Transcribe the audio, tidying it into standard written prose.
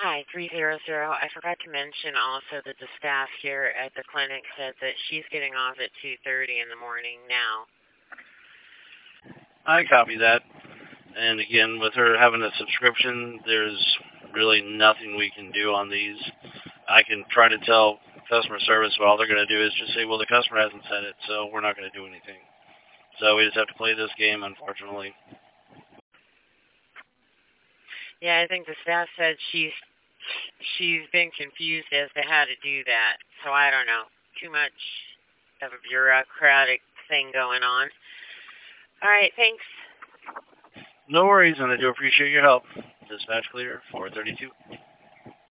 Hi, 300. I forgot to mention also that the staff here at the clinic said that she's getting off at 2:30 in the morning now. I copy that. And again, with her having a subscription, there's really nothing we can do on these. I can try to tell customer service, but all they're going to do is just say, well, the customer hasn't said it, so we're not going to do anything. So we just have to play this game, unfortunately. Yeah, I think the staff said she's been confused as to how to do that. So I don't know. Too much of a bureaucratic thing going on. All right, thanks. No worries, and I do appreciate your help. Dispatch clear, 432.